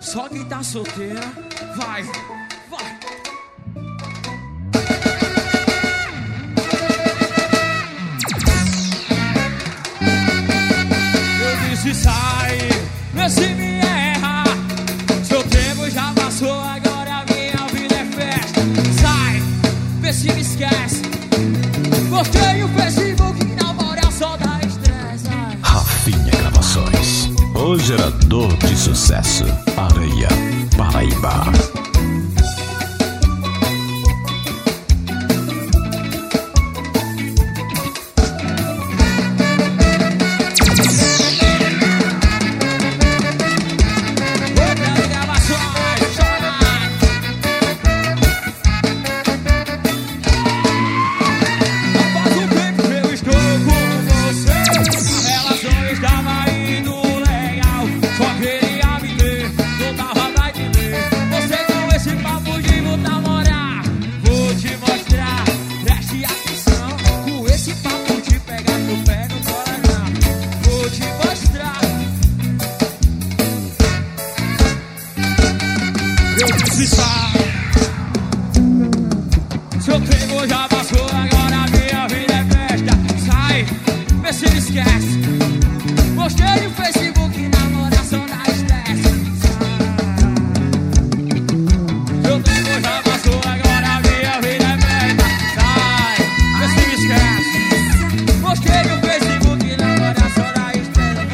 Só quem tá solteira, vai, vai. Eu disse sai, vê se me erra. Seu tempo já passou, agora minha vida é festa. Sai, vê se me esquece. Postei o Facebook, namora só dá estresse. Rafinha Gravações, o gerador de sucesso. Areia, Paraíba. Seu tempo já passou, agora minha vida é festa. Sai, vê se me esquece. Postei no Facebook, namoração da estresse. Seu tempo já passou, agora minha vida é festa. Sai, vê se me esquece. Postei no Facebook, namoração da estresse.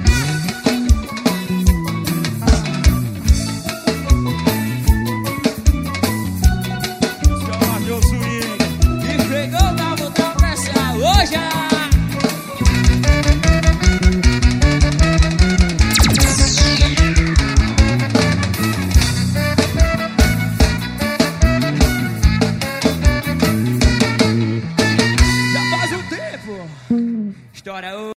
Meu swing e pegou pra botar pra essa hoje. Já faz um tempo. História